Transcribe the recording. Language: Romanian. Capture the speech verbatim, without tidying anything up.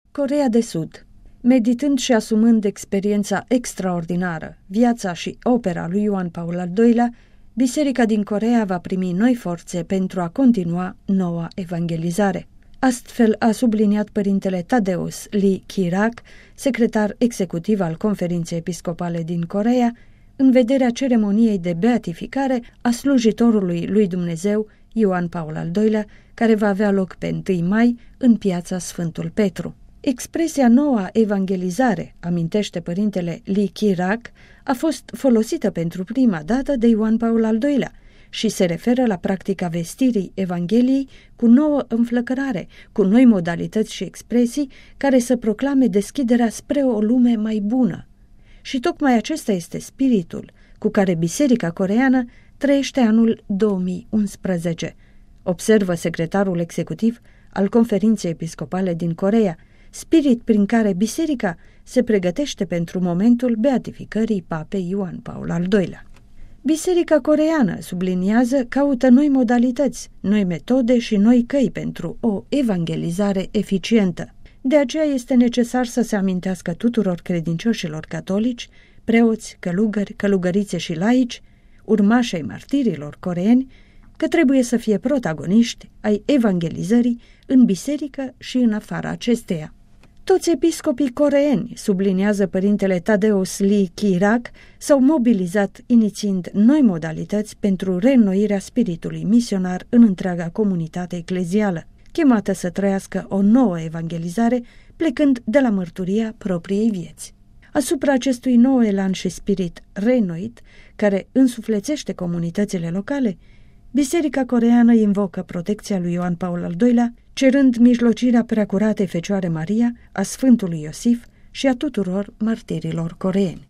Coreea de Sud. Meditând și asumând experiența extraordinară, viața și opera lui Ioan Paul al doilea, Biserica din Coreea va primi noi forțe pentru a continua noua evangelizare. Astfel a subliniat părintele Tadeusz Lee Ki-rak, secretar executiv al Conferinței Episcopale din Coreea, în vederea ceremoniei de beatificare a slujitorului lui Dumnezeu Ioan Paul al doilea, care va avea loc pe întâi mai în piața Sfântul Petru. Expresia noua evangelizare, amintește părintele Lee Ki-rak, a fost folosită pentru prima dată de Ioan Paul al doilea și se referă la practica vestirii Evangheliei cu nouă înflăcărare, cu noi modalități și expresii care să proclame deschiderea spre o lume mai bună. Și tocmai acesta este spiritul cu care Biserica Coreeană trăiește anul două mii unsprezece, observă secretarul executiv al Conferinței Episcopale din Coreea, spirit prin care Biserica se pregătește pentru momentul beatificării Papei Ioan Paul al doilea. Biserica coreeană, subliniază, caută noi modalități, noi metode și noi căi pentru o evangelizare eficientă. De aceea este necesar să se amintească tuturor credincioșilor catolici, preoți, călugări, călugărițe și laici, urmași ai martirilor coreeni, că trebuie să fie protagoniști ai evangelizării în biserică și în afara acesteia. Toți episcopii coreeni, subliniază părintele Tadeusz Lee Ki-rak, s-au mobilizat inițiind noi modalități pentru reînnoirea spiritului misionar în întreaga comunitate eclezială, chemată să trăiască o nouă evangelizare, plecând de la mărturia propriei vieți. Asupra acestui nou elan și spirit reînnoit, care însuflețește comunitățile locale, Biserica coreeană invocă protecția lui Ioan Paul al doilea, cerând mijlocirea Preacuratei Fecioare Maria, a Sfântului Iosif și a tuturor martirilor coreeni.